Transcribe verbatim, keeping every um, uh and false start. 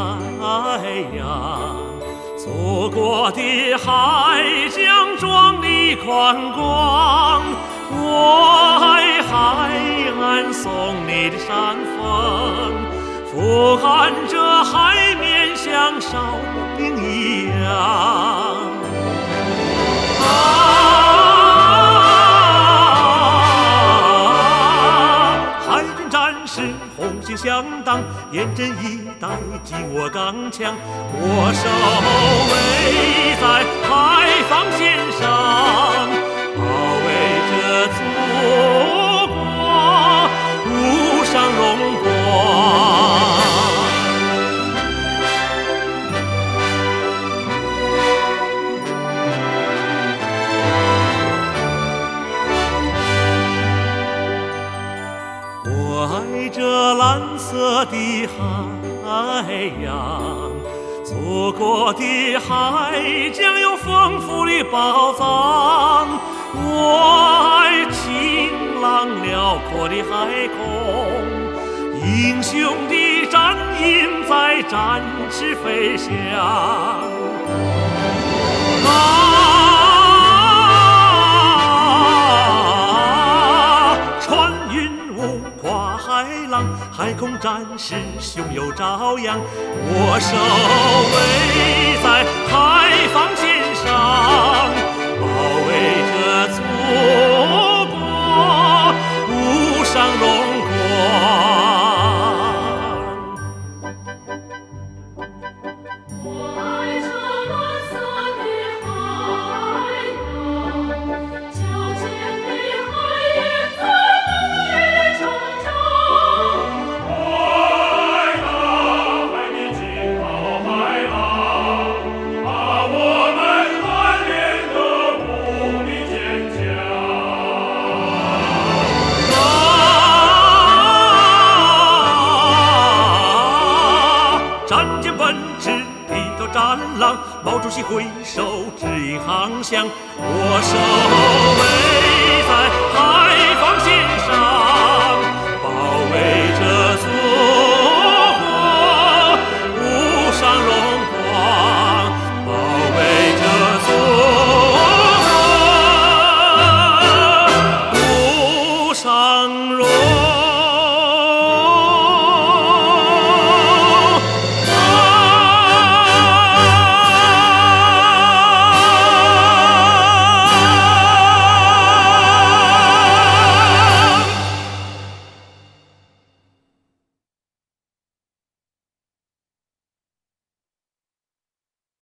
洋，祖国的海疆壮丽宽广，我爱海岸送你的山峰，俯瞰着海面像烧饼一样。红旗响当，严阵以待，紧握钢枪，我守卫在海防线上，保卫着祖国无上荣光。我爱这蓝色的海洋，祖国的海疆有丰富的宝藏。我爱晴朗辽阔的海空，英雄的战鹰在展翅飞翔。海空战士胸有朝阳，我守卫在海防线上，保卫着祖国无上荣光。我爱这蓝色的海洋，矫健的海燕在梦里成长。战狼，毛主席挥手指引航向，我守卫在海